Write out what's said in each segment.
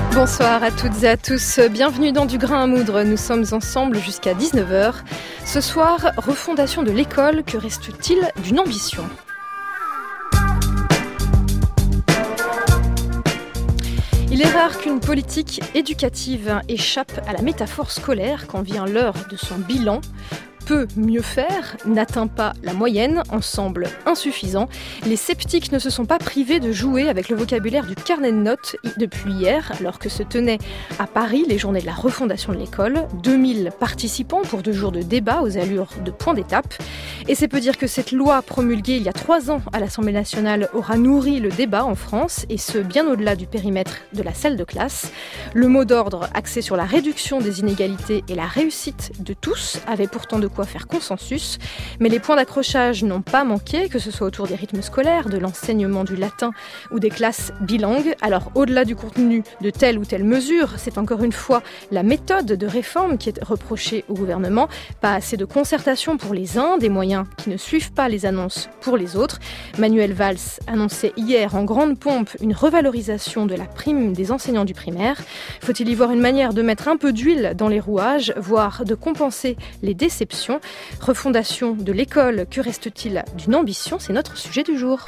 Bonsoir à toutes et à tous, bienvenue dans Du Grain à Moudre, nous sommes ensemble jusqu'à 19h. Ce soir, refondation de l'école, que reste-t-il d'une ambition ? Il est rare qu'une politique éducative échappe à la métaphore scolaire quand vient l'heure de son bilan. Peut mieux faire, n'atteint pas la moyenne, en semble insuffisant. Les sceptiques ne se sont pas privés de jouer avec le vocabulaire du carnet de notes depuis hier, alors que se tenaient à Paris les journées de la refondation de l'école. 2000 participants pour 2 jours de débat aux allures de point d'étape. Et c'est peu dire que cette loi promulguée il y a 3 ans à l'Assemblée nationale aura nourri le débat en France, et ce bien au-delà du périmètre de la salle de classe. Le mot d'ordre axé sur la réduction des inégalités et la réussite de tous avait pourtant de quoi faire consensus, mais les points d'accrochage n'ont pas manqué, que ce soit autour des rythmes scolaires, de l'enseignement du latin ou des classes bilingues. Alors au-delà du contenu de telle ou telle mesure, c'est encore une fois la méthode de réforme qui est reprochée au gouvernement. Pas assez de concertation pour les uns, des moyens qui ne suivent pas les annonces pour les autres. Manuel Valls annonçait hier en grande pompe une revalorisation de la prime des enseignants du primaire. Faut-il y voir une manière de mettre un peu d'huile dans les rouages, voire de compenser les déceptions ? Refondation de l'école, que reste-t-il d'une ambition ? C'est notre sujet du jour.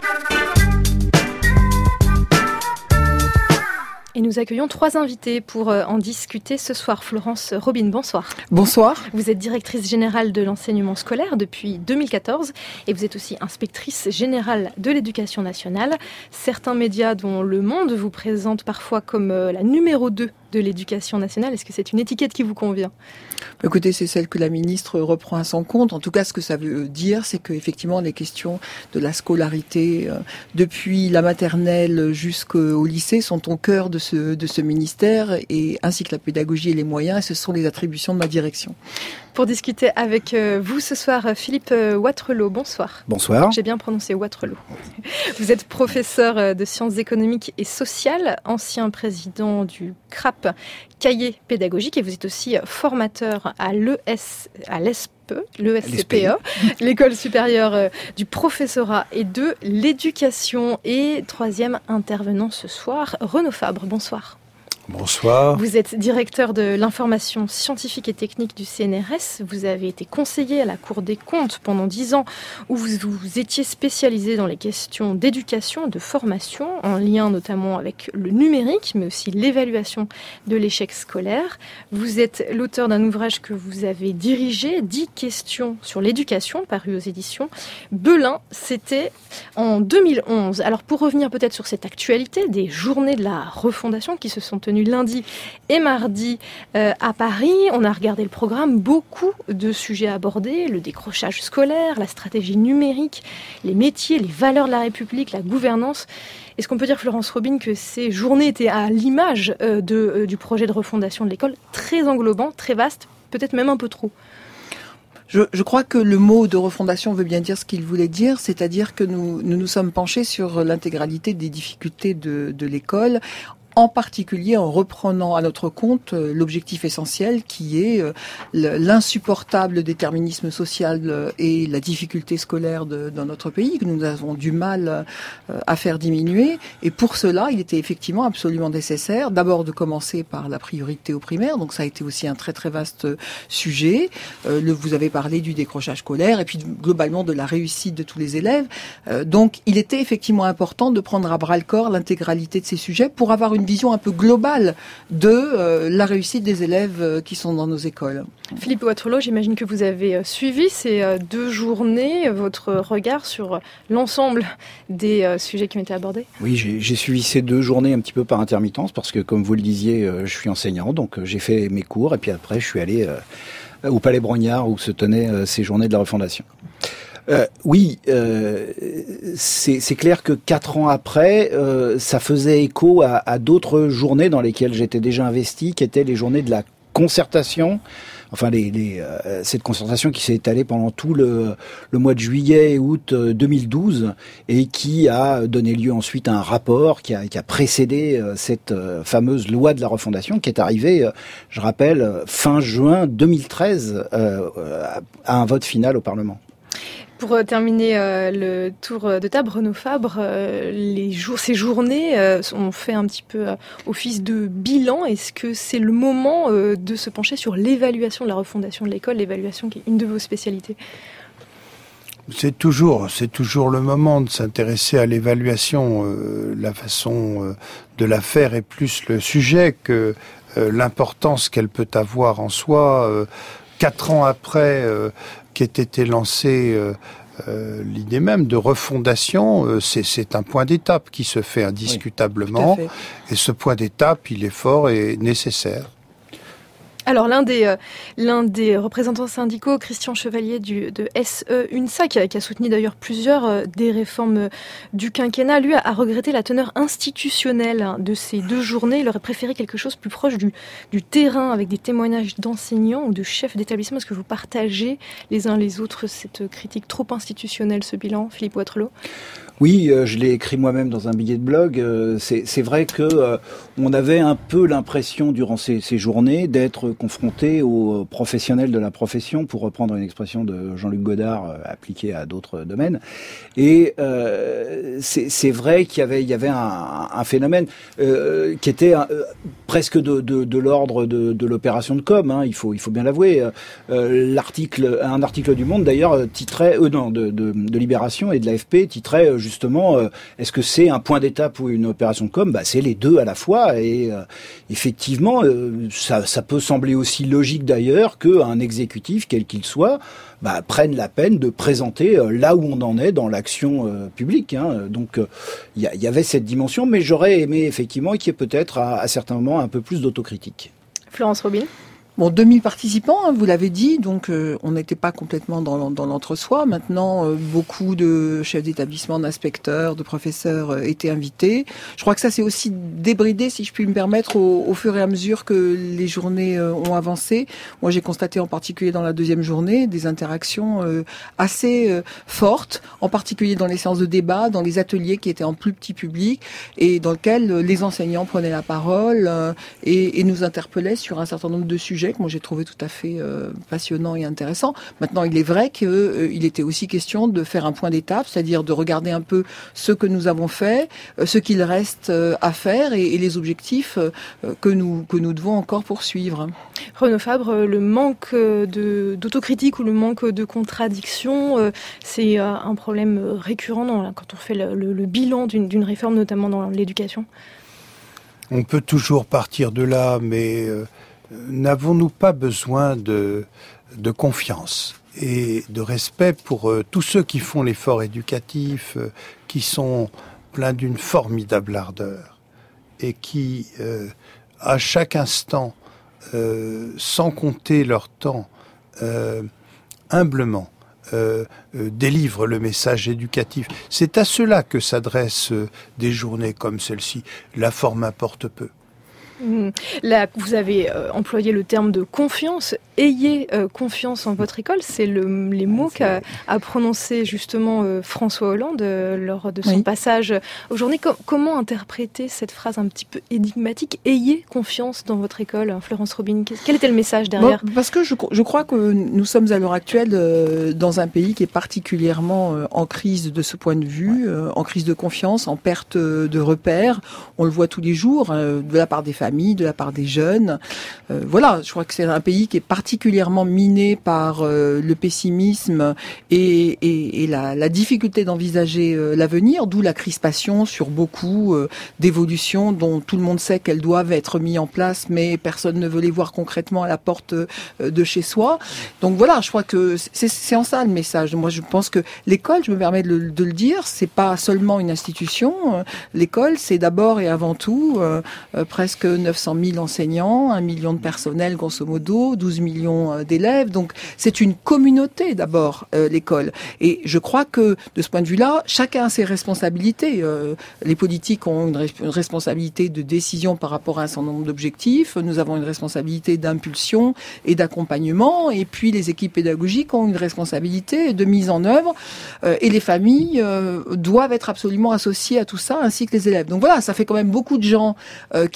Et nous accueillons 3 invités pour en discuter ce soir. Florence Robine, bonsoir. Bonsoir. Vous êtes directrice générale de l'enseignement scolaire depuis 2014 et vous êtes aussi inspectrice générale de l'éducation nationale. Certains médias, dont Le Monde, vous présentent parfois comme la numéro 2 de l'éducation nationale. Est-ce que c'est une étiquette qui vous convient ? Écoutez, c'est celle que la ministre reprend à son compte. En tout cas, ce que ça veut dire, c'est qu'effectivement, les questions de la scolarité, depuis la maternelle jusqu'au lycée, sont au cœur de ce ministère, et ainsi que la pédagogie et les moyens, et ce sont les attributions de ma direction. Pour discuter avec vous ce soir, Philippe Watrelot, bonsoir. Bonsoir. J'ai bien prononcé Watrelot. Vous êtes professeur de sciences économiques et sociales, ancien président du CRAP Cahier pédagogique, et vous êtes aussi formateur à l'ESPE, l'École supérieure du professorat et de l'éducation. Et 3e intervenant ce soir, Renaud Fabre, bonsoir. Bonsoir. Vous êtes directeur de l'information scientifique et technique du CNRS. Vous avez été conseiller à la Cour des comptes pendant 10 ans, où vous étiez spécialisé dans les questions d'éducation, de formation, en lien notamment avec le numérique, mais aussi l'évaluation de l'échec scolaire. Vous êtes l'auteur d'un ouvrage que vous avez dirigé, 10 questions sur l'éducation, paru aux éditions Belin. C'était en 2011. Alors pour revenir peut-être sur cette actualité des journées de la refondation qui se sont tenues lundi et mardi à Paris. On a regardé le programme, beaucoup de sujets abordés, le décrochage scolaire, la stratégie numérique, les métiers, les valeurs de la République, la gouvernance. Est-ce qu'on peut dire, Florence Robine, que ces journées étaient à l'image du projet de refondation de l'école, très englobant, très vaste, peut-être même un peu trop ? Je crois que le mot de refondation veut bien dire ce qu'il voulait dire, c'est-à-dire que nous sommes penchés sur l'intégralité des difficultés de l'école, en particulier en reprenant à notre compte l'objectif essentiel qui est l'insupportable déterminisme social et la difficulté scolaire dans notre pays, que nous avons du mal à faire diminuer. Et pour cela, il était effectivement absolument nécessaire d'abord de commencer par la priorité au primaire, donc ça a été aussi un très très vaste sujet. Vous avez parlé du décrochage scolaire et puis globalement de la réussite de tous les élèves. Donc il était effectivement important de prendre à bras-le-corps l'intégralité de ces sujets pour avoir une vision un peu globale de la réussite des élèves qui sont dans nos écoles. Philippe Watrelot, j'imagine que vous avez suivi ces 2 journées, votre regard sur l'ensemble des sujets qui ont été abordés ? Oui, j'ai suivi ces 2 journées un petit peu par intermittence parce que, comme vous le disiez, je suis enseignant, donc j'ai fait mes cours et puis après je suis allé au Palais Brongniart où se tenaient ces journées de la refondation. C'est clair que 4 ans après, ça faisait écho à d'autres journées dans lesquelles j'étais déjà investi, qui étaient les journées de la concertation. Enfin, cette concertation qui s'est étalée pendant tout le mois de juillet et août 2012 et qui a donné lieu ensuite à un rapport qui a précédé cette fameuse loi de la refondation qui est arrivée, je rappelle, fin juin 2013 à un vote final au Parlement. Pour terminer le tour de table, Renaud Fabre, ces journées ont fait un petit peu office de bilan. Est-ce que c'est le moment de se pencher sur l'évaluation de la refondation de l'école, l'évaluation qui est une de vos spécialités ? C'est toujours le moment de s'intéresser à l'évaluation. La façon de la faire est plus le sujet que l'importance qu'elle peut avoir en soi. 4 ans après qu'ait été lancée l'idée même de refondation, c'est un point d'étape qui se fait indiscutablement. Oui, et ce point d'étape, il est fort et nécessaire. Alors l'un des représentants syndicaux, Christian Chevalier de SE-UNSA, qui a soutenu d'ailleurs plusieurs des réformes du quinquennat, lui a regretté la teneur institutionnelle de ces 2 journées. Il aurait préféré quelque chose plus proche du terrain, avec des témoignages d'enseignants ou de chefs d'établissement. Est-ce que vous partagez les uns les autres cette critique trop institutionnelle, ce bilan, Philippe Watrelot ? Oui, je l'ai écrit moi-même dans un billet de blog. C'est vrai que on avait un peu l'impression durant ces journées d'être confronté aux professionnels de la profession, pour reprendre une expression de Jean-Luc Godard appliquée à d'autres domaines. Et c'est vrai qu'il y avait un phénomène qui était presque de l'ordre de l'opération de com. Hein, il faut bien l'avouer. Un article du Monde d'ailleurs titrait de Libération et de l'AFP titrait justement, est-ce que c'est un point d'étape ou une opération de com ? C'est les deux à la fois, et effectivement, ça peut sembler aussi logique d'ailleurs qu'un exécutif, quel qu'il soit, prenne la peine de présenter là où on en est dans l'action publique. Hein. Donc, il y avait cette dimension, mais j'aurais aimé effectivement qu'il y ait peut-être à certains moments un peu plus d'autocritique. Florence Robine. Bon, 2000 participants, vous l'avez dit, donc on n'était pas complètement dans l'entre-soi. Maintenant, beaucoup de chefs d'établissement, d'inspecteurs, de professeurs étaient invités. Je crois que ça s'est aussi débridé, si je puis me permettre, au fur et à mesure que les journées ont avancé. Moi, j'ai constaté en particulier dans la 2e journée des interactions assez fortes, en particulier dans les séances de débat, dans les ateliers qui étaient en plus petit public et dans lesquels les enseignants prenaient la parole et nous interpellaient sur un certain nombre de sujets que moi j'ai trouvé tout à fait passionnant et intéressant. Maintenant, il est vrai qu'il était aussi question de faire un point d'étape, c'est-à-dire de regarder un peu ce que nous avons fait, ce qu'il reste à faire et les objectifs que nous devons encore poursuivre. Renaud Fabre, le manque d'autocritique ou le manque de contradiction, c'est un problème récurrent quand on fait le bilan d'une réforme, notamment dans l'éducation. On peut toujours partir de là, mais n'avons-nous pas besoin de confiance et de respect pour tous ceux qui font l'effort éducatif, qui sont pleins d'une formidable ardeur et qui, à chaque instant, sans compter leur temps, humblement, délivrent le message éducatif. C'est à cela que s'adressent des journées comme celle-ci. La forme importe peu. Là, vous avez employé le terme de confiance. Ayez confiance en votre école. C'est les mots qu'a prononcé justement François Hollande lors de son passage aux journées. Comment interpréter cette phrase un petit peu énigmatique ? Ayez confiance dans votre école. Florence Robine, quel était le message derrière ? Parce que je crois que nous sommes à l'heure actuelle dans un pays qui est particulièrement en crise de ce point de vue, en crise de confiance, en perte de repères. On le voit tous les jours de la part des familles, de la part des jeunes. Voilà, je crois que c'est un pays qui est particulièrement miné par le pessimisme et la difficulté d'envisager l'avenir, d'où la crispation sur beaucoup d'évolutions dont tout le monde sait qu'elles doivent être mises en place, mais personne ne veut les voir concrètement à la porte de chez soi. Donc voilà, je crois que c'est en ça le message. Moi, je pense que l'école, je me permets de le dire, c'est pas seulement une institution. L'école, c'est d'abord et avant tout presque 900 000 enseignants, 1 million de personnel grosso modo, 12 millions d'élèves. Donc c'est une communauté d'abord, l'école. Et je crois que de ce point de vue-là, chacun a ses responsabilités. Les politiques ont une responsabilité de décision par rapport à un certain nombre d'objectifs. Nous avons une responsabilité d'impulsion et d'accompagnement. Et puis les équipes pédagogiques ont une responsabilité de mise en œuvre. Et les familles doivent être absolument associées à tout ça, ainsi que les élèves. Donc voilà, ça fait quand même beaucoup de gens qu'ils doivent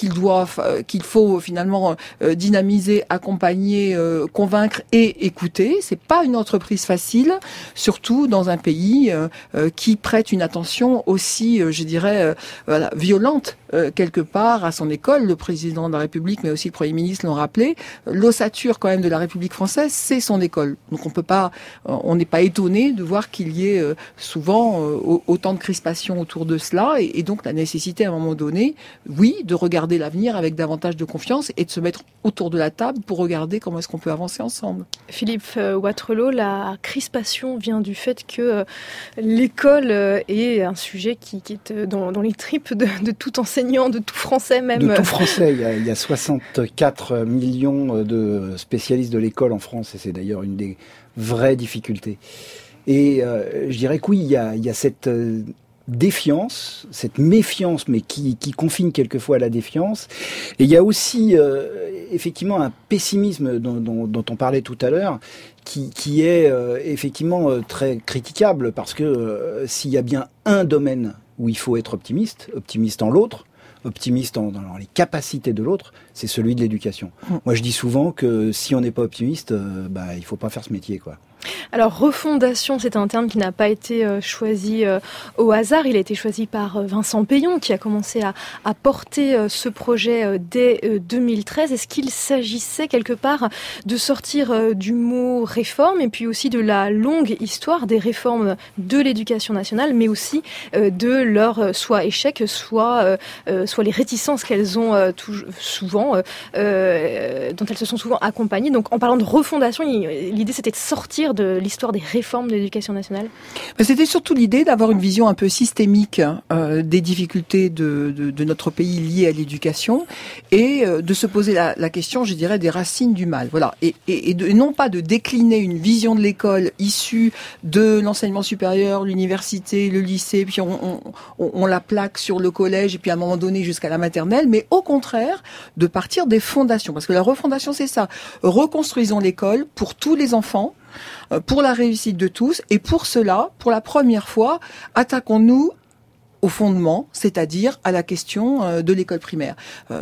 qu'il faut finalement dynamiser, accompagner, convaincre et écouter. C'est pas une entreprise facile, surtout dans un pays qui prête une attention aussi, je dirais, violente quelque part à son école. Le président de la République, mais aussi le Premier ministre l'ont rappelé. L'ossature quand même de la République française, c'est son école. Donc on n'est pas étonné de voir qu'il y ait souvent autant de crispation autour de cela, et donc la nécessité à un moment donné, oui, de regarder l'avenir avec davantage de confiance et de se mettre autour de la table pour regarder comment est-ce qu'on peut avancer ensemble. Philippe Wattrelos, la crispation vient du fait que l'école est un sujet qui est dans les tripes de tout enseignant, de tout Français même. De tout Français, il y a 64 millions de spécialistes de l'école en France, et c'est d'ailleurs une des vraies difficultés. Et je dirais que oui, il y a cette défiance, cette méfiance, mais qui confine quelquefois à la défiance. Et il y a aussi effectivement un pessimisme dont on parlait tout à l'heure, qui est effectivement très critiquable, parce que s'il y a bien un domaine où il faut être optimiste en l'autre, optimiste dans les capacités de l'autre, c'est celui de l'éducation. Moi, je dis souvent que si on n'est pas optimiste, il faut pas faire ce métier, quoi. Alors, refondation, c'est un terme qui n'a pas été choisi au hasard. Il a été choisi par Vincent Payon, qui a commencé à porter ce projet dès 2013. Est-ce qu'il s'agissait quelque part de sortir du mot réforme, et puis aussi de la longue histoire des réformes de l'éducation nationale, mais aussi de leur soit échec, soit les réticences qu'elles ont souvent, dont elles se sont souvent accompagnées. Donc, en parlant de refondation, l'idée c'était de sortir de l'histoire des réformes de l'éducation nationale. C'était surtout l'idée d'avoir une vision un peu systémique des difficultés de notre pays liées à l'éducation, et de se poser la question, je dirais, des racines du mal. Voilà. Et non pas de décliner une vision de l'école issue de l'enseignement supérieur, l'université, le lycée, puis on la plaque sur le collège, et puis à un moment donné jusqu'à la maternelle, mais au contraire de partir des fondations. Parce que la refondation, c'est ça. Reconstruisons l'école pour tous les enfants, pour la réussite de tous, et pour cela, pour la première fois, attaquons-nous au fondement, c'est-à-dire à la question de l'école primaire.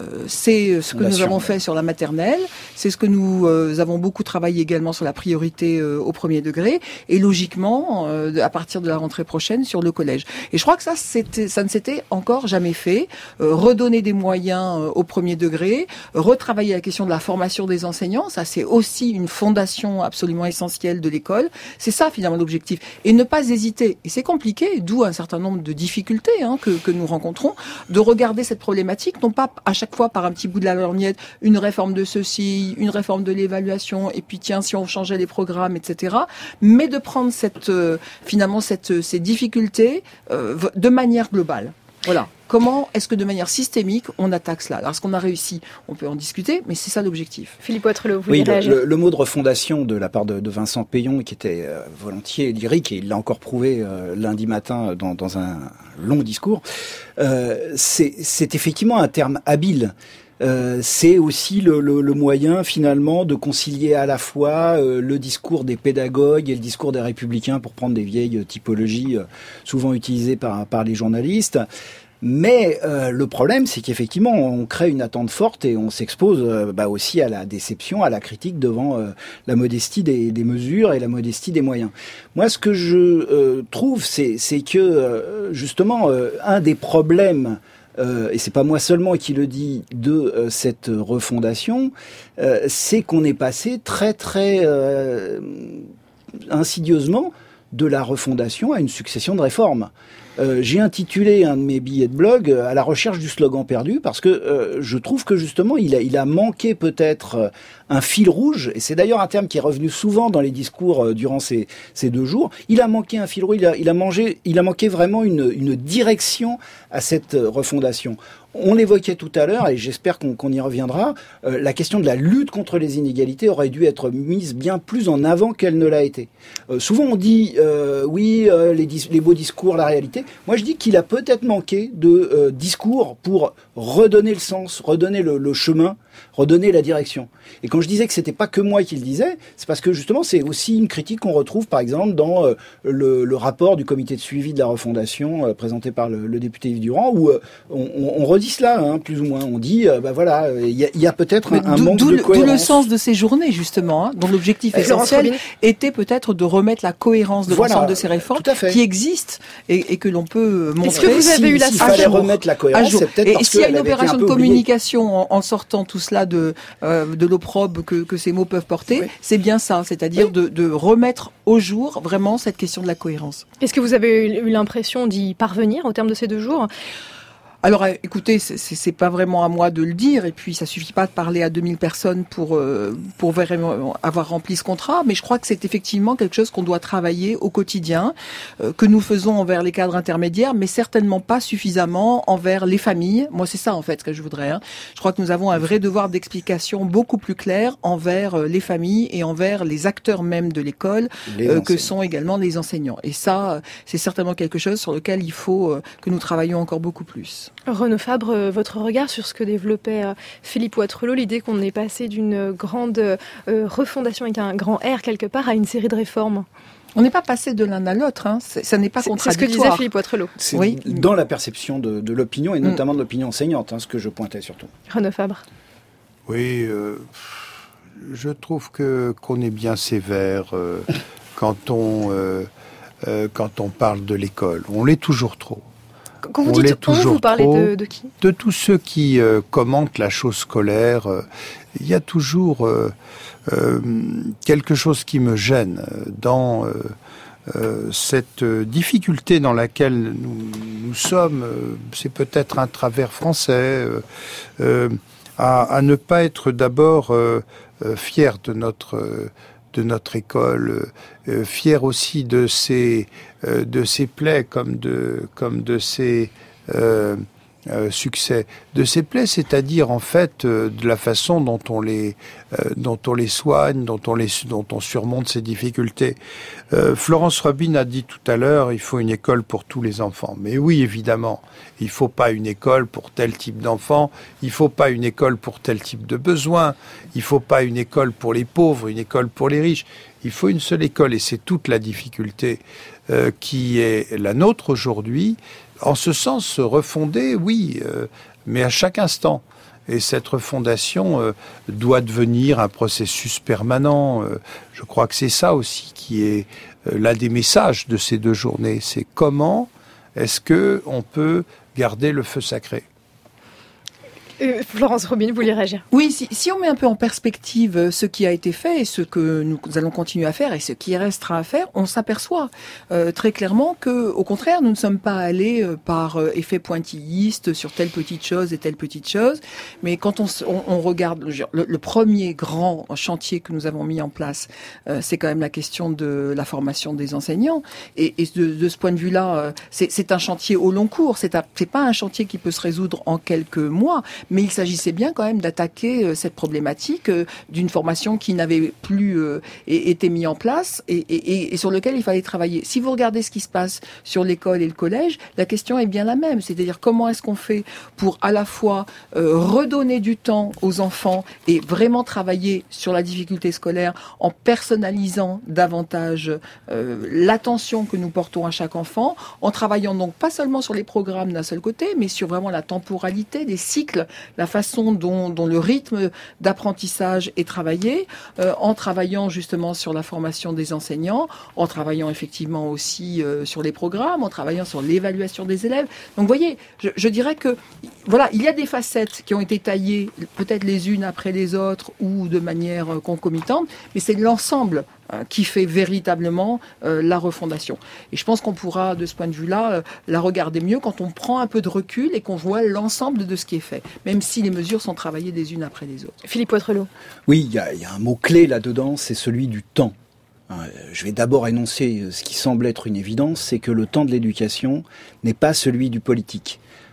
C'est ce que nous avons fait sur la maternelle, c'est ce que nous avons beaucoup travaillé également sur la priorité au premier degré, et logiquement, à partir de la rentrée prochaine, sur le collège. Et je crois que ça ne s'était encore jamais fait. Redonner des moyens au premier degré, retravailler la question de la formation des enseignants, ça c'est aussi une fondation absolument essentielle de l'école. C'est ça finalement l'objectif. Et ne pas hésiter, et c'est compliqué, d'où un certain nombre de difficultés que nous rencontrons, de regarder cette problématique, non pas à chaque fois par un petit bout de la lorgnette, une réforme de ceci, une réforme de l'évaluation, et puis tiens, si on changeait les programmes, etc., mais de prendre ces difficultés de manière globale. Voilà. Comment est-ce que de manière systémique on attaque cela? Alors, est-ce qu'on a réussi? On peut en discuter, mais c'est ça l'objectif. Philippe Wattrelos, vous voulez réagir? Le mot de refondation de la part de Vincent Payon, qui était volontiers lyrique, et il l'a encore prouvé lundi matin dans un long discours, c'est effectivement un terme habile. C'est aussi le moyen finalement de concilier à la fois le discours des pédagogues et le discours des républicains, pour prendre des vieilles typologies souvent utilisées par les journalistes. Mais le problème, c'est qu'effectivement, on crée une attente forte et on s'expose aussi à la déception, à la critique devant la modestie des mesures et la modestie des moyens. Moi, ce que je trouve, c'est que justement, un des problèmes, et c'est pas moi seulement qui le dis, de cette refondation, c'est qu'on est passé très très insidieusement de la refondation à une succession de réformes. J'ai intitulé un de mes billets de blog à la recherche du slogan perdu, parce que je trouve que justement il a manqué peut-être un fil rouge, et c'est d'ailleurs un terme qui est revenu souvent dans les discours durant ces 2 jours. Il a manqué un fil rouge, il a manqué vraiment une direction à cette refondation. On l'évoquait tout à l'heure, et j'espère qu'on y reviendra, la question de la lutte contre les inégalités aurait dû être mise bien plus en avant qu'elle ne l'a été. Souvent on dit, les beaux discours, la réalité. Moi, je dis qu'il a peut-être manqué de discours pour redonner le sens, redonner le chemin, redonner la direction. Et quand je disais que c'était pas que moi qui le disais, c'est parce que justement, c'est aussi une critique qu'on retrouve, par exemple, dans le rapport du comité de suivi de la refondation présenté par le député Yves Durand, où on redit cela, hein, plus ou moins. On dit, voilà, il y a peut-être un manque de cohérence. D'où le sens de ces journées, justement, hein, dont l'objectif essentiel était peut-être de remettre la cohérence de l'ensemble de ces réformes qui existent et que l'on peut montrer. Est-ce que vous avez eu la s'il fallait remettre la cohérence, c'est peut-être parce s'il y a une avait été opération un de peu communication en sortant tout cela de l'opprobre que ces mots peuvent porter, c'est bien ça, c'est-à-dire de remettre au jour vraiment cette question de la cohérence. Est-ce que vous avez eu l'impression d'y parvenir au terme de ces 2 jours ? Alors, écoutez, c'est pas vraiment à moi de le dire, et puis ça suffit pas de parler à 2000 personnes pour vraiment avoir rempli ce contrat, mais je crois que c'est effectivement quelque chose qu'on doit travailler au quotidien, que nous faisons envers les cadres intermédiaires, mais certainement pas suffisamment envers les familles. Moi, c'est ça, en fait, ce que je voudrais. Je crois que nous avons un vrai devoir d'explication beaucoup plus clair envers les familles et envers les acteurs même de l'école, que sont également les enseignants. Et ça, c'est certainement quelque chose sur lequel il faut que nous travaillions encore beaucoup plus. Renaud Fabre, votre regard sur ce que développait Philippe Wattrelos, l'idée qu'on est passé d'une grande refondation avec un grand R quelque part à une série de réformes. On n'est pas passé de l'un à l'autre, hein. Ça n'est pas contradictoire. C'est ce que disait Philippe Wattrelos. C'est dans la perception de l'opinion, et notamment de l'opinion enseignante, ce que je pointais surtout. Renaud Fabre. Oui, je trouve qu'on est bien sévère quand on parle de l'école. On l'est toujours trop. Quand vous dites on, vous parlez de qui ? De tous ceux qui commentent la chose scolaire. Il y a toujours quelque chose qui me gêne dans cette difficulté dans laquelle nous sommes. C'est peut-être un travers français, à ne pas être d'abord fier de notre école, fier aussi de ses plaies comme de ses succès, de ses plaies, c'est-à-dire en fait de la façon dont on les soigne, dont on surmonte ces difficultés. Florence Robine a dit tout à l'heure, il faut une école pour tous les enfants. Mais oui, évidemment, il faut pas une école pour tel type d'enfants, il faut pas une école pour tel type de besoin, il faut pas une école pour les pauvres, une école pour les riches. Il faut une seule école, et c'est toute la difficulté qui est la nôtre aujourd'hui. En ce sens, se refonder, oui, mais à chaque instant. Et cette refondation doit devenir un processus permanent. Je crois que c'est ça aussi qui est l'un des messages de ces 2 journées. C'est comment est-ce que on peut garder le feu sacré. Florence Robine, vous voulez réagir ? Oui, si on met un peu en perspective ce qui a été fait et ce que nous allons continuer à faire et ce qui restera à faire, on s'aperçoit très clairement que, au contraire, nous ne sommes pas allés par effet pointilliste sur telle petite chose et telle petite chose. Mais quand on regarde le premier grand chantier que nous avons mis en place, c'est quand même la question de la formation des enseignants. Et de ce point de vue-là, c'est un chantier au long cours. C'est pas un chantier qui peut se résoudre en quelques mois. Mais il s'agissait bien quand même d'attaquer cette problématique d'une formation qui n'avait plus été mise en place et sur lequel il fallait travailler. Si vous regardez ce qui se passe sur l'école et le collège, la question est bien la même. C'est-à-dire comment est-ce qu'on fait pour à la fois redonner du temps aux enfants et vraiment travailler sur la difficulté scolaire en personnalisant davantage l'attention que nous portons à chaque enfant, en travaillant donc pas seulement sur les programmes d'un seul côté, mais sur vraiment la temporalité des cycles, la façon dont le rythme d'apprentissage est travaillé, en travaillant justement sur la formation des enseignants, en travaillant effectivement aussi sur les programmes, en travaillant sur l'évaluation des élèves. Donc vous voyez, je dirais que voilà, il y a des facettes qui ont été taillées peut-être les unes après les autres ou de manière concomitante, mais c'est l'ensemble qui fait véritablement la refondation. Et je pense qu'on pourra, de ce point de vue-là, la regarder mieux quand on prend un peu de recul et qu'on voit l'ensemble de ce qui est fait, même si les mesures sont travaillées les unes après les autres. Philippe Wattrelos. Oui, il y a un mot-clé là-dedans, c'est celui du temps. Je vais d'abord énoncer ce qui semble être une évidence, c'est que le temps de l'éducation n'est pas celui du politique.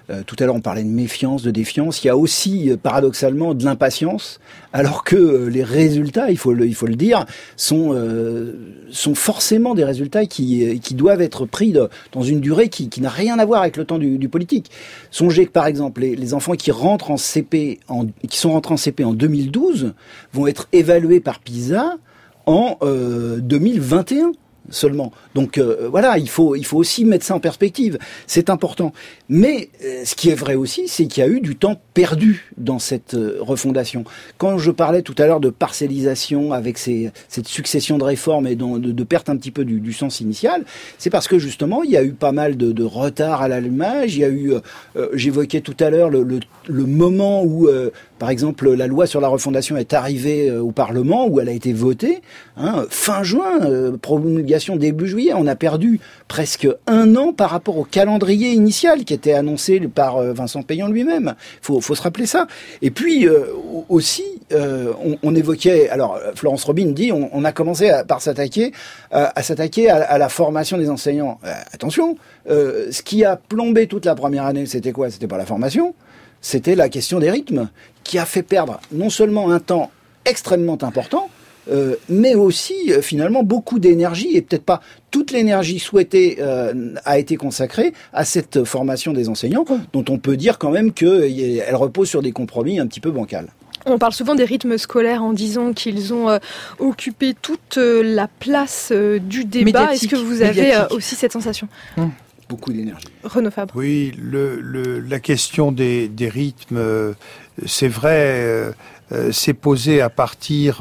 Tout à l'heure, on parlait de méfiance, de défiance. Il y a aussi, paradoxalement, de l'impatience, alors que les résultats, il faut le dire, sont forcément des résultats qui doivent être pris dans une durée qui n'a rien à voir avec le temps du politique. Songez que, par exemple, les enfants qui rentrent en CP, qui sont rentrés en CP en 2012, vont être évalués par PISA en 2021. Seulement. Donc voilà, il faut aussi mettre ça en perspective. C'est important. Mais ce qui est vrai aussi, c'est qu'il y a eu du temps perdu dans cette refondation. Quand je parlais tout à l'heure de parcellisation avec cette succession de réformes et de perte un petit peu du sens initial, c'est parce que justement, il y a eu pas mal de retard à l'allumage. Il y a eu, j'évoquais tout à l'heure le moment où, par exemple, la loi sur la refondation est arrivée au Parlement, où elle a été votée, fin juin, promulgation début juillet. On a perdu presque 1 an par rapport au calendrier initial qui était annoncé par Vincent Payan lui-même. Faut se rappeler ça. Et puis aussi, on évoquait. Alors Florence Robine dit, on a commencé par s'attaquer à la formation des enseignants. Attention, ce qui a plombé toute la première année, c'était quoi ? C'était pas la formation, c'était la question des rythmes qui a fait perdre non seulement un temps extrêmement important, mais aussi finalement beaucoup d'énergie, et peut-être pas toute l'énergie souhaitée a été consacrée à cette formation des enseignants, dont on peut dire quand même qu'elle repose sur des compromis un petit peu bancals. On parle souvent des rythmes scolaires en disant qu'ils ont occupé toute la place du débat. Est-ce que vous avez aussi cette sensation ? Beaucoup d'énergie. Renaud Fabre. Oui, la question des rythmes, c'est vrai, s'est posée à partir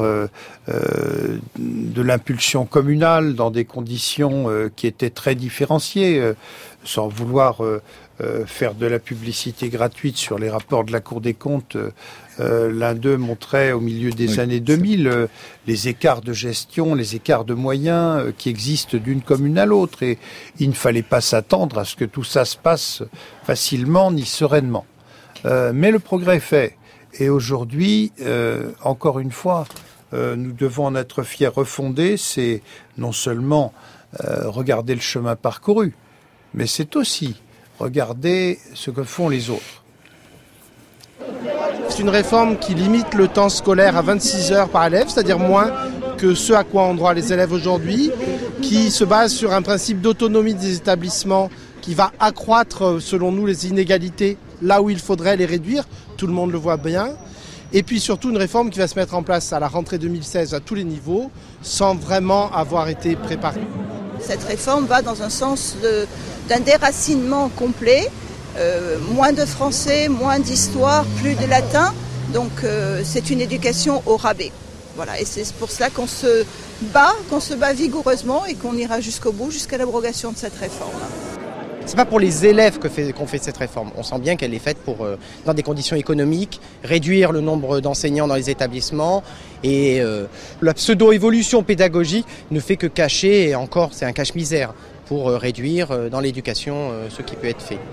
de l'impulsion communale dans des conditions qui étaient très différenciées, sans vouloir faire de la publicité gratuite sur les rapports de la Cour des comptes. L'un d'eux montrait au milieu des années 2000 les écarts de gestion, les écarts de moyens qui existent d'une commune à l'autre, et il ne fallait pas s'attendre à ce que tout ça se passe facilement ni sereinement. Mais le progrès est fait, et aujourd'hui, encore une fois, nous devons en être fiers. Refonder, c'est non seulement regarder le chemin parcouru, mais c'est aussi regarder ce que font les autres. C'est une réforme qui limite le temps scolaire à 26 heures par élève, c'est-à-dire moins que ce à quoi ont droit les élèves aujourd'hui, qui se base sur un principe d'autonomie des établissements qui va accroître, selon nous, les inégalités là où il faudrait les réduire, tout le monde le voit bien. Et puis surtout une réforme qui va se mettre en place à la rentrée 2016 à tous les niveaux, sans vraiment avoir été préparée. Cette réforme va dans un sens d'un déracinement complet. Moins de français, moins d'histoire, plus de latin. Donc c'est une éducation au rabais. Voilà, et c'est pour cela qu'on se bat vigoureusement et qu'on ira jusqu'au bout, jusqu'à l'abrogation de cette réforme. C'est pas pour les élèves qu'on fait cette réforme. On sent bien qu'elle est faite pour, dans des conditions économiques, réduire le nombre d'enseignants dans les établissements, et la pseudo-évolution pédagogique ne fait que cacher, et encore c'est un cache-misère, pour réduire dans l'éducation ce qui peut être fait.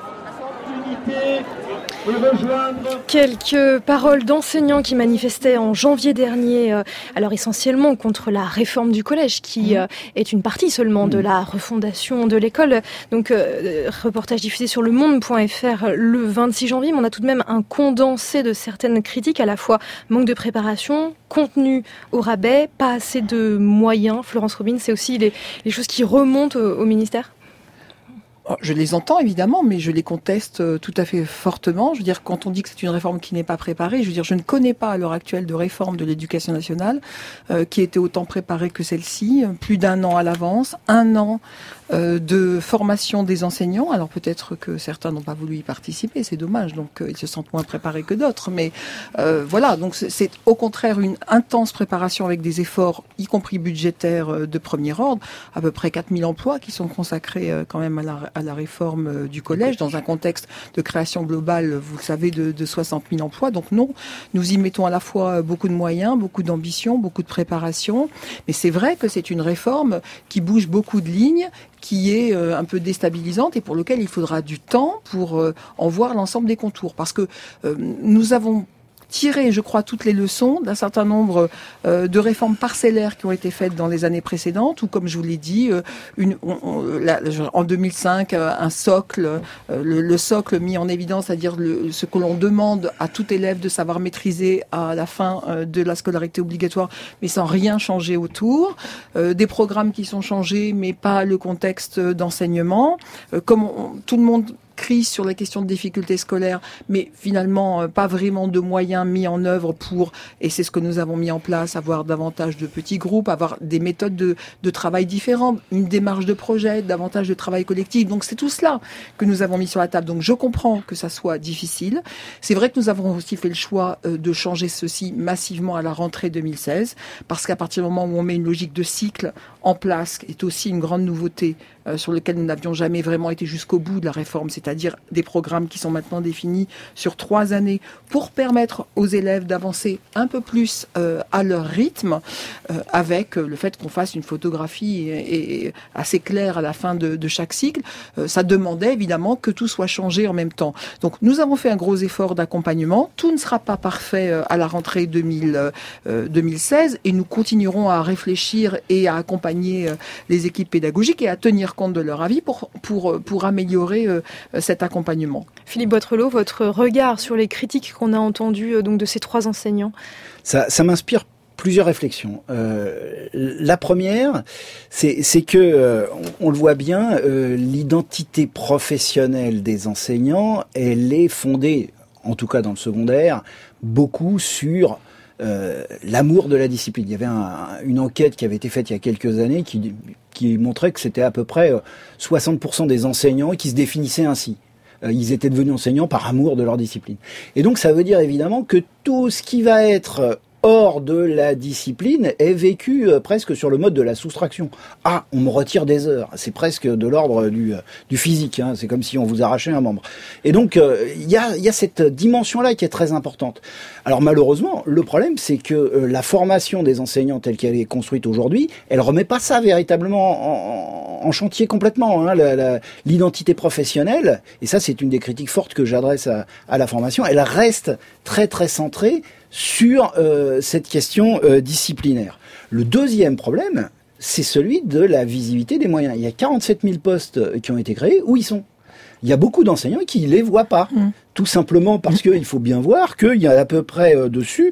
Quelques paroles d'enseignants qui manifestaient en janvier dernier, alors essentiellement contre la réforme du collège, qui est une partie seulement de la refondation de l'école. Donc, reportage diffusé sur lemonde.fr le 26 janvier, mais on a tout de même un condensé de certaines critiques, à la fois manque de préparation, contenu au rabais, pas assez de moyens. Florence Robine, c'est aussi les choses qui remontent au ministère ? Je les entends évidemment, mais je les conteste tout à fait fortement. Je veux dire, quand on dit que c'est une réforme qui n'est pas préparée, je veux dire, je ne connais pas à l'heure actuelle de réforme de l'éducation nationale qui était autant préparée que celle-ci, plus d'1 an à l'avance, 1 an de formation des enseignants. Alors peut-être que certains n'ont pas voulu y participer, c'est dommage, donc ils se sentent moins préparés que d'autres. Mais voilà, donc c'est au contraire une intense préparation avec des efforts, y compris budgétaires, de premier ordre, à peu près 4000 emplois qui sont consacrés quand même à la réforme du collège, dans un contexte de création globale, vous le savez, de 60 000 emplois. Donc non, nous y mettons à la fois beaucoup de moyens, beaucoup d'ambition, beaucoup de préparation, mais c'est vrai que c'est une réforme qui bouge beaucoup de lignes, qui est un peu déstabilisante et pour lequel il faudra du temps pour en voir l'ensemble des contours. Parce que nous avons tirer, je crois, toutes les leçons d'un certain nombre de réformes parcellaires qui ont été faites dans les années précédentes, ou comme je vous l'ai dit, en 2005, un socle, le socle mis en évidence, c'est-à-dire ce que l'on demande à tout élève de savoir maîtriser à la fin de la scolarité obligatoire, mais sans rien changer autour, des programmes qui sont changés, mais pas le contexte d'enseignement, tout le monde crie sur la question de difficultés scolaires, mais finalement pas vraiment de moyens mis en œuvre pour, et c'est ce que nous avons mis en place, avoir davantage de petits groupes, avoir des méthodes de travail différentes, une démarche de projet, davantage de travail collectif. Donc c'est tout cela que nous avons mis sur la table. Donc je comprends que ça soit difficile. C'est vrai que nous avons aussi fait le choix de changer ceci massivement à la rentrée 2016, parce qu'à partir du moment où on met une logique de cycle en place, qui est aussi une grande nouveauté sur lequel nous n'avions jamais vraiment été jusqu'au bout de la réforme, c'est-à-dire des programmes qui sont maintenant définis sur 3 années pour permettre aux élèves d'avancer un peu plus à leur rythme, avec le fait qu'on fasse une photographie assez claire à la fin de chaque cycle. Ça demandait évidemment que tout soit changé en même temps. Donc nous avons fait un gros effort d'accompagnement. Tout ne sera pas parfait à la rentrée 2016 et nous continuerons à réfléchir et à accompagner les équipes pédagogiques et à tenir compte de leur avis pour améliorer cet accompagnement. Philippe Boîtrelot, votre regard sur les critiques qu'on a entendues donc de ces 3 enseignants? Ça m'inspire plusieurs réflexions. La première, c'est que on le voit bien, l'identité professionnelle des enseignants, elle est fondée, en tout cas dans le secondaire, beaucoup sur l'amour de la discipline. Il y avait une enquête qui avait été faite il y a quelques années qui montrait que c'était à peu près 60% des enseignants qui se définissaient ainsi. Ils étaient devenus enseignants par amour de leur discipline. Et donc ça veut dire évidemment que tout ce qui va être hors de la discipline est vécu presque sur le mode de la soustraction. Ah, on me retire des heures. C'est presque de l'ordre du physique. Hein. C'est comme si on vous arrachait un membre. Et donc, il y a cette dimension-là qui est très importante. Alors malheureusement, le problème, c'est que la formation des enseignants telle qu'elle est construite aujourd'hui, elle remet pas ça véritablement en chantier complètement. Hein. L'identité professionnelle, et ça c'est une des critiques fortes que j'adresse à la formation, elle reste très très centrée sur cette question disciplinaire. Le deuxième problème, c'est celui de la visibilité des moyens. Il y a 47 000 postes qui ont été créés. Où ils sont ? Il y a beaucoup d'enseignants qui ne les voient pas. Tout simplement parce qu'il faut bien voir qu'il y a à peu près dessus,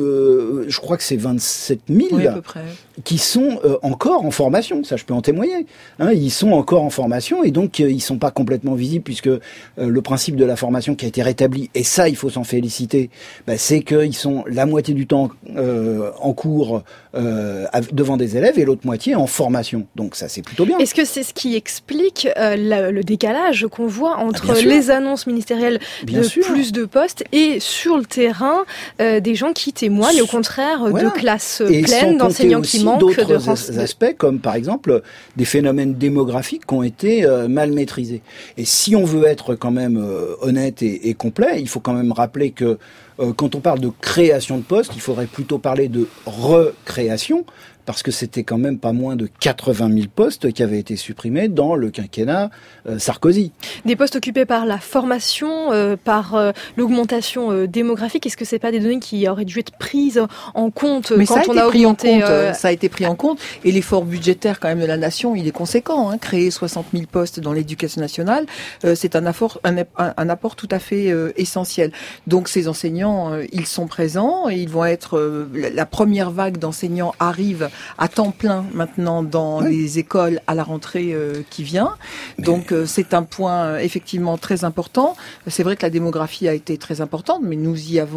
je crois que c'est 27 000 oui, à peu près, qui sont encore en formation. Ça, je peux en témoigner. Hein, ils sont encore en formation et donc ils sont pas complètement visibles puisque le principe de la formation qui a été rétabli, et ça, il faut s'en féliciter, c'est qu'ils sont la moitié du temps en cours devant des élèves et l'autre moitié en formation. Donc ça, c'est plutôt bien. Est-ce que c'est ce qui explique le décalage qu'on voit entre les annonces ministérielles plus de postes et sur le terrain des gens qui témoignent au contraire de classes pleines, d'enseignants qui manquent, d'autres aspects comme par exemple des phénomènes démographiques qui ont été mal maîtrisés. Et si on veut être quand même honnête et complet, il faut quand même rappeler que quand on parle de création de postes, il faudrait plutôt parler de recréation, parce que c'était quand même pas moins de 80 000 postes qui avaient été supprimés dans le quinquennat Sarkozy. Des postes occupés par la formation, par l'augmentation démographique. Est-ce que c'est pas des données qui auraient dû être prises en compte quand on a augmenté Ça a été pris en compte. Et l'effort budgétaire quand même de la nation, il est conséquent. Hein. Créer 60 000 postes dans l'éducation nationale, c'est un apport tout à fait essentiel. Donc ces enseignants, ils sont présents et ils vont être... la première vague d'enseignants arrive à temps plein maintenant dans les écoles à la rentrée qui vient. Donc c'est un point effectivement très important. C'est vrai que la démographie a été très importante, mais nous y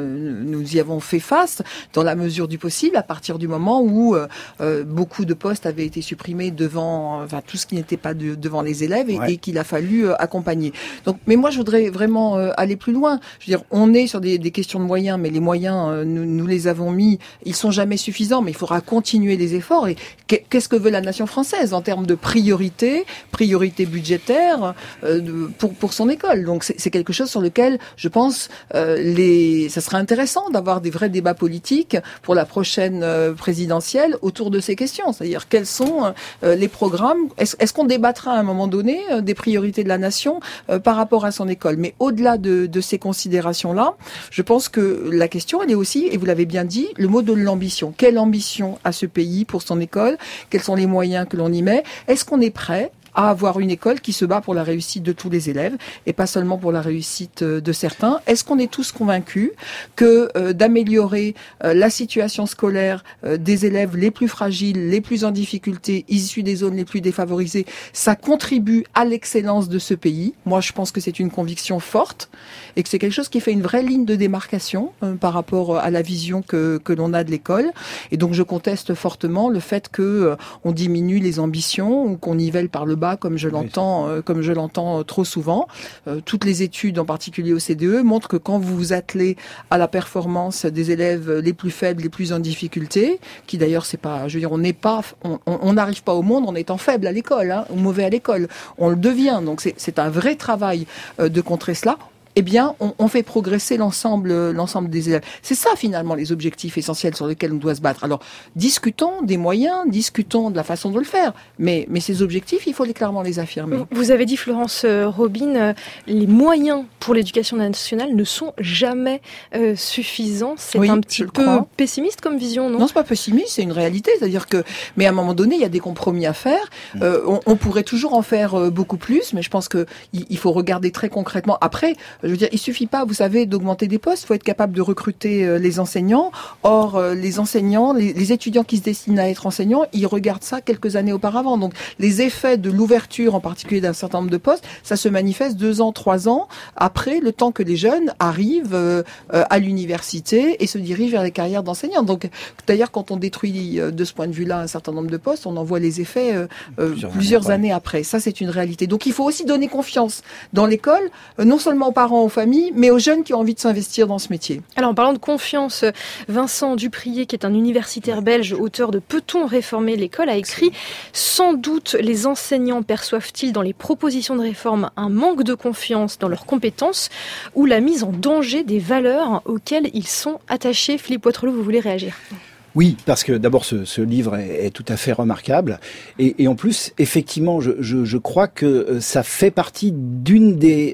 avons fait face dans la mesure du possible à partir du moment où beaucoup de postes avaient été supprimés devant tout ce qui n'était pas devant les élèves et qu'il a fallu accompagner. Donc, mais moi je voudrais vraiment aller plus loin. Je veux dire, on est sur des questions de moyens, mais les moyens nous les avons mis. Ils sont jamais suffisants, mais il faudra continuer continuer les efforts. Et qu'est-ce que veut la nation française en termes de priorité budgétaire pour son école? Donc c'est quelque chose sur lequel, je pense, ça serait intéressant d'avoir des vrais débats politiques pour la prochaine présidentielle autour de ces questions. C'est-à-dire quels sont les programmes. Est-ce qu'on débattra à un moment donné des priorités de la nation par rapport à son école? Mais au-delà de ces considérations-là, je pense que la question, elle est aussi, et vous l'avez bien dit, le mot de l'ambition. Quelle ambition a ce pays pour son école? Quels sont les moyens que l'on y met? Est-ce qu'on est prêt à avoir une école qui se bat pour la réussite de tous les élèves et pas seulement pour la réussite de certains? Est-ce qu'on est tous convaincus que d'améliorer la situation scolaire des élèves les plus fragiles, les plus en difficulté, issus des zones les plus défavorisées, ça contribue à l'excellence de ce pays? Moi, je pense que c'est une conviction forte et que c'est quelque chose qui fait une vraie ligne de démarcation par rapport à la vision que l'on a de l'école. Et donc, je conteste fortement le fait que on diminue les ambitions ou qu'on nivelle par le bas, comme je l'entends trop souvent. Toutes les études, en particulier au CDE, montrent que quand vous vous attelez à la performance des élèves les plus faibles, les plus en difficulté, qui d'ailleurs c'est pas, je veux dire, on n'arrive pas au monde en étant faible à l'école, ou mauvais à l'école. On le devient. Donc c'est un vrai travail de contrer cela. Eh bien, on fait progresser l'ensemble des élèves. C'est ça, finalement, les objectifs essentiels sur lesquels on doit se battre. Alors, discutons des moyens, discutons de la façon de le faire. Mais ces objectifs, il faut clairement les affirmer. Vous avez dit, Florence Robine, les moyens pour l'éducation nationale ne sont jamais suffisants. C'est un petit peu pessimiste comme vision, non? Non, c'est pas pessimiste, c'est une réalité. C'est-à-dire que, mais à un moment donné, il y a des compromis à faire. On pourrait toujours en faire beaucoup plus, mais je pense que il faut regarder très concrètement. Après, je veux dire, il suffit pas, vous savez, d'augmenter des postes. Il faut être capable de recruter les enseignants. Or, les enseignants, les étudiants qui se destinent à être enseignants, ils regardent ça quelques années auparavant. Donc, les effets de l'ouverture, en particulier d'un certain nombre de postes, ça se manifeste 2 ans, 3 ans après le temps que les jeunes arrivent à l'université et se dirigent vers les carrières d'enseignants. Donc, d'ailleurs, quand on détruit de ce point de vue-là un certain nombre de postes, on en voit les effets plusieurs années après. Ça, c'est une réalité. Donc, il faut aussi donner confiance dans l'école, non seulement aux parents, aux familles, mais aux jeunes qui ont envie de s'investir dans ce métier. Alors, en parlant de confiance, Vincent Duprier, qui est un universitaire belge, auteur de Peut-on réformer l'école, a écrit « Sans doute les enseignants perçoivent-ils dans les propositions de réforme un manque de confiance dans leurs compétences ou la mise en danger des valeurs auxquelles ils sont attachés ?» Philippe Poitrelot, vous voulez réagir ? Oui, parce que d'abord ce livre est tout à fait remarquable et en plus effectivement je crois que ça fait partie d'une des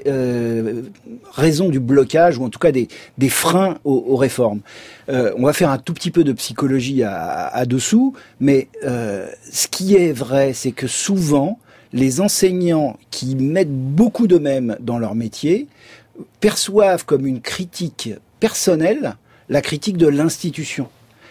raisons du blocage ou en tout cas des freins aux réformes. On va faire un tout petit peu de psychologie à dessous, mais ce qui est vrai, c'est que souvent les enseignants qui mettent beaucoup d'eux-mêmes dans leur métier perçoivent comme une critique personnelle la critique de l'institution.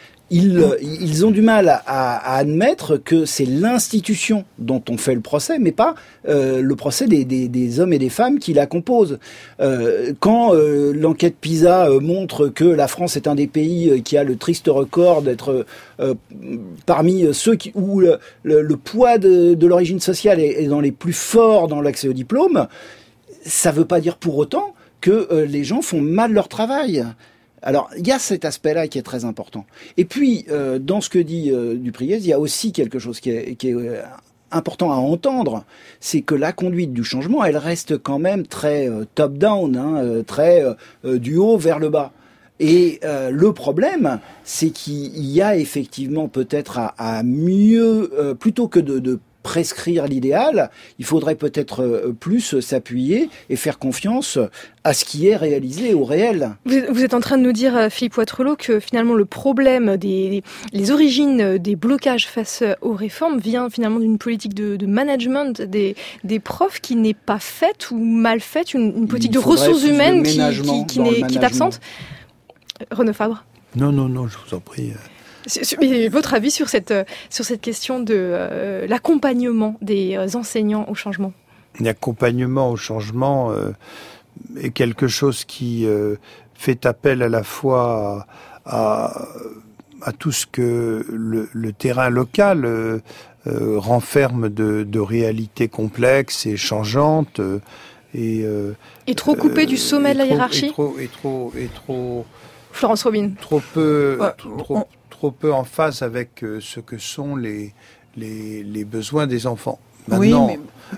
Ils ont du mal à admettre que c'est l'institution dont on fait le procès, mais pas le procès des hommes et des femmes qui la composent. Quand l'enquête PISA montre que la France est un des pays qui a le triste record d'être parmi ceux où le poids de l'origine sociale est dans les plus forts dans l'accès au diplôme, ça veut pas dire pour autant que les gens font mal leur travail. Alors, il y a cet aspect-là qui est très important. Et puis, dans ce que dit Dupriez, il y a aussi quelque chose qui est important à entendre, c'est que la conduite du changement, elle reste quand même très top-down, très du haut vers le bas. Et le problème, c'est qu'il y a effectivement peut-être à mieux, plutôt que de prescrire l'idéal, il faudrait peut-être plus s'appuyer et faire confiance à ce qui est réalisé au réel. Vous êtes en train de nous dire, Philippe Poitrelot, que finalement le problème les origines des blocages face aux réformes vient finalement d'une politique de management des profs qui n'est pas faite ou mal faite, une politique de ressources humaines qui est absente. Renaud Fabre. Non, je vous en prie. Votre avis sur cette question de l'accompagnement des enseignants au changement? L'accompagnement au changement est quelque chose qui fait appel à la fois à tout ce que le terrain local renferme de réalités complexes et changeantes. Et trop coupé du sommet de la hiérarchie. Et trop Florence Robine. Trop peu en phase avec ce que sont les besoins des enfants. Maintenant,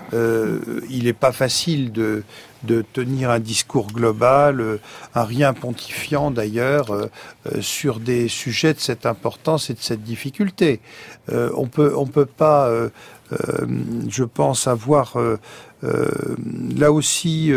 il n'est pas facile de tenir un discours global, un rien pontifiant d'ailleurs, sur des sujets de cette importance et de cette difficulté. On peut pas, je pense, avoir là aussi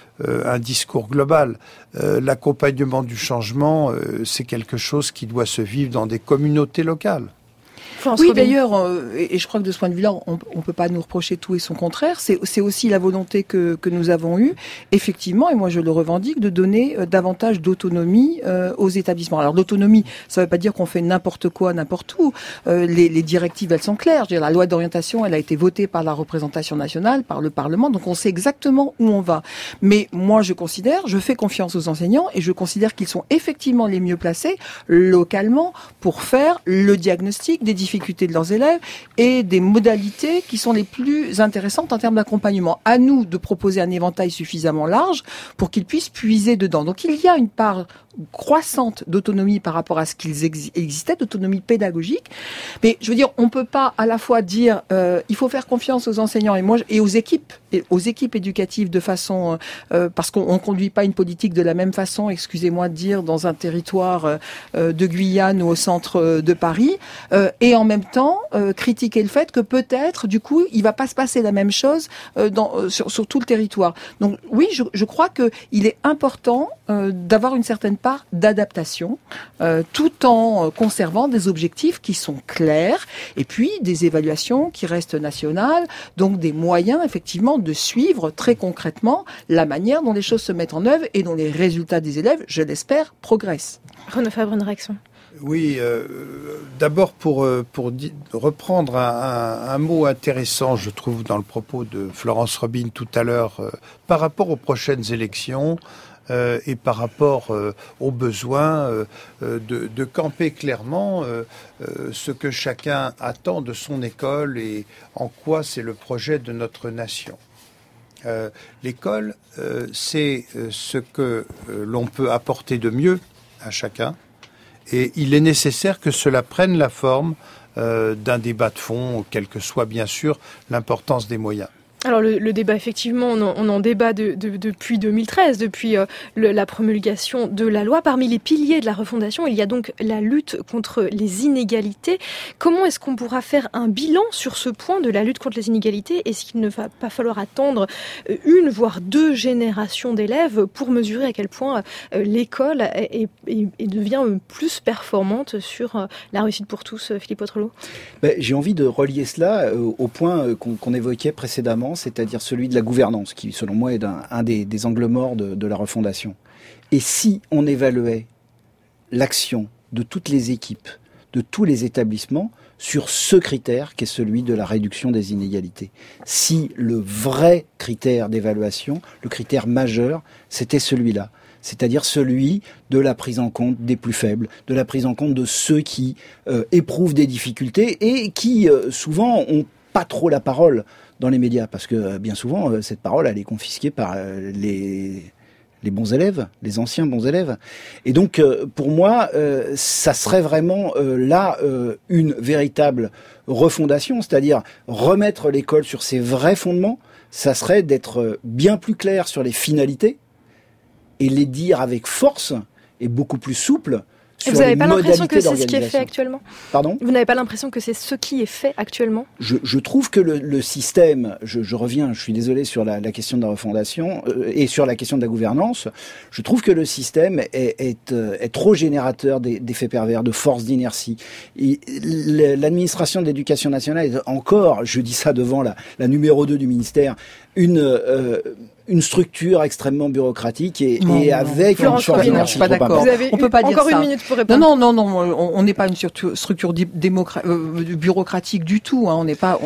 un discours global. L'accompagnement du changement, c'est quelque chose qui doit se vivre dans des communautés locales. Oui, d'ailleurs, et je crois que de ce point de vue-là, on peut pas nous reprocher tout et son contraire. C'est aussi la volonté que nous avons eue, effectivement, et moi je le revendique, de donner davantage d'autonomie aux établissements. Alors l'autonomie, ça veut pas dire qu'on fait n'importe quoi, n'importe où. Les directives, elles sont claires. Je veux dire, la loi d'orientation, elle a été votée par la représentation nationale, par le Parlement, donc on sait exactement où on va. Mais moi, je fais confiance aux enseignants, et je considère qu'ils sont effectivement les mieux placés, localement, pour faire le diagnostic des difficultés de leurs élèves et des modalités qui sont les plus intéressantes en termes d'accompagnement. À nous de proposer un éventail suffisamment large pour qu'ils puissent puiser dedans. Donc il y a une part croissante d'autonomie par rapport à ce qu'ils existaient, d'autonomie pédagogique. Mais je veux dire, on peut pas à la fois dire il faut faire confiance aux enseignants et aux équipes éducatives de façon parce qu'on conduit pas une politique de la même façon, excusez-moi de dire, dans un territoire de Guyane ou au centre de Paris, et en même temps critiquer le fait que peut-être du coup il va pas se passer la même chose sur tout le territoire. Donc oui, je crois que il est important d'avoir une certaine part d'adaptation, tout en conservant des objectifs qui sont clairs, et puis des évaluations qui restent nationales, donc des moyens effectivement de suivre très concrètement la manière dont les choses se mettent en œuvre et dont les résultats des élèves, je l'espère, progressent. Renaud Fabre, une réaction. Oui, d'abord pour reprendre un mot intéressant, je trouve, dans le propos de Florence Robine tout à l'heure, par rapport aux prochaines élections, et par rapport aux besoins de camper clairement ce que chacun attend de son école et en quoi c'est le projet de notre nation. L'école, c'est ce que l'on peut apporter de mieux à chacun, et il est nécessaire que cela prenne la forme d'un débat de fond, quelle que soit bien sûr l'importance des moyens. Alors le débat, effectivement, on en débat depuis 2013, depuis la promulgation de la loi. Parmi les piliers de la refondation, il y a donc la lutte contre les inégalités. Comment est-ce qu'on pourra faire un bilan sur ce point de la lutte contre les inégalités ? Est-ce qu'il ne va pas falloir attendre une, voire deux générations d'élèves pour mesurer à quel point l'école devient plus performante sur la réussite pour tous, Philippe Autrelot ? J'ai envie de relier cela au point qu'on évoquait précédemment, c'est-à-dire celui de la gouvernance, qui, selon moi, est un des angles morts de la refondation. Et si on évaluait l'action de toutes les équipes, de tous les établissements, sur ce critère qui est celui de la réduction des inégalités. Si le vrai critère d'évaluation, le critère majeur, c'était celui-là, c'est-à-dire celui de la prise en compte des plus faibles, de la prise en compte de ceux qui éprouvent des difficultés et qui, souvent, ont pas trop la parole dans les médias, parce que bien souvent, cette parole, elle est confisquée par les bons élèves, les anciens bons élèves. Et donc, pour moi, ça serait vraiment là une véritable refondation, c'est-à-dire remettre l'école sur ses vrais fondements. Ça serait d'être bien plus clair sur les finalités et les dire avec force et beaucoup plus souple. Et vous n'avez pas l'impression que c'est ce qui est fait actuellement ? Pardon ? Vous n'avez pas l'impression que c'est ce qui est fait actuellement ? Je trouve que le système, je reviens, je suis désolé sur la question de la refondation et sur la question de la gouvernance, je trouve que le système est trop générateur d'effets pervers, de force d'inertie. L'administration de l'éducation nationale est encore, je dis ça devant la numéro 2 du ministère, une structure extrêmement bureaucratique et avec une force d'inertie. Je suis pas d'accord. On peut pas dire ça. Encore une minute pour répondre. Non, on n'est pas une structure bureaucratique du tout. Hein. On n'est pas.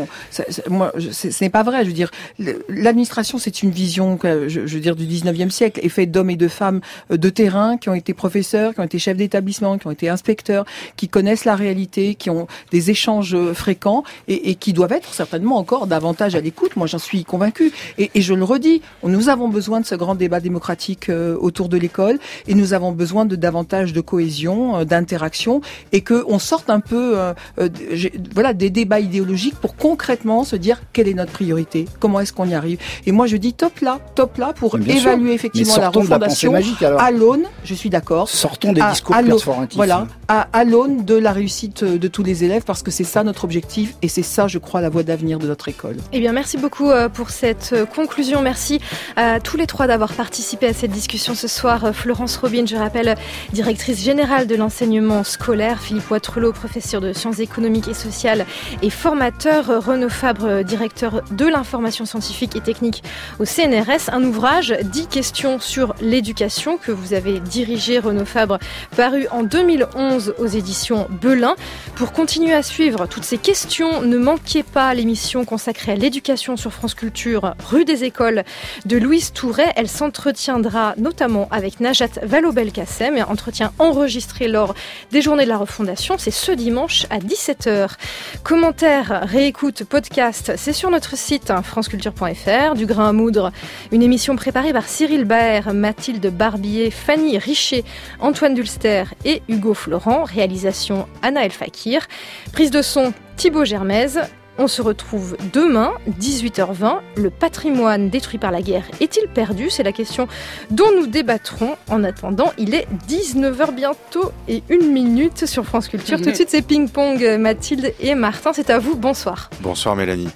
Ce n'est pas vrai. Je veux dire, l'administration, c'est une vision, je veux dire, du 19e siècle, est faite d'hommes et de femmes de terrain qui ont été professeurs, qui ont été chefs d'établissement, qui ont été inspecteurs, qui connaissent la réalité, qui ont des échanges fréquents et qui doivent être certainement encore davantage à l'écoute. Moi, j'en suis convaincue. Et je le redis, nous avons besoin de ce grand débat démocratique autour de l'école, et nous avons besoin de davantage de cohésion, d'interaction, et qu'on sorte un peu des débats idéologiques pour concrètement se dire quelle est notre priorité, comment est-ce qu'on y arrive. Et moi je dis top là pour évaluer effectivement la refondation à l'aune, je suis d'accord. Sortons des discours perforatifs. Voilà, à l'aune de la réussite de tous les élèves, parce que c'est ça notre objectif, et c'est ça, je crois, la voie d'avenir de notre école. Eh bien, merci beaucoup pour cette conclusion. Merci à tous les trois d'avoir participé à cette discussion ce soir. Florence Robine, je rappelle, directrice générale de l'enseignement scolaire. Philippe Watrelot, professeur de sciences économiques et sociales et formateur. Renaud Fabre, directeur de l'information scientifique et technique au CNRS. Un ouvrage, 10 questions sur l'éducation, que vous avez dirigé, Renaud Fabre, paru en 2011 aux éditions Belin. Pour continuer à suivre toutes ces questions, ne manquez pas l'émission consacrée à l'éducation sur France Culture, rue des Écoles, de Louise Touret. Elle s'entretiendra notamment avec Najat Vallaud-Belkacem, un entretien enregistré lors des Journées de la Refondation. C'est ce dimanche à 17h. Commentaires, réécoute, podcast, c'est sur notre site franceculture.fr. Du grain à moudre, une émission préparée par Cyril Baer, Mathilde Barbier, Fanny Richer, Antoine Dulster et Hugo Florent. Réalisation Anna El Fakir. Prise de son Thibaut Germaise. On se retrouve demain, 18h20. Le patrimoine détruit par la guerre est-il perdu ? C'est la question dont nous débattrons. En attendant, il est 19h bientôt et 1 minute sur France Culture. Tout de suite, c'est ping-pong, Mathilde et Martin. C'est à vous. Bonsoir. Bonsoir Mélanie.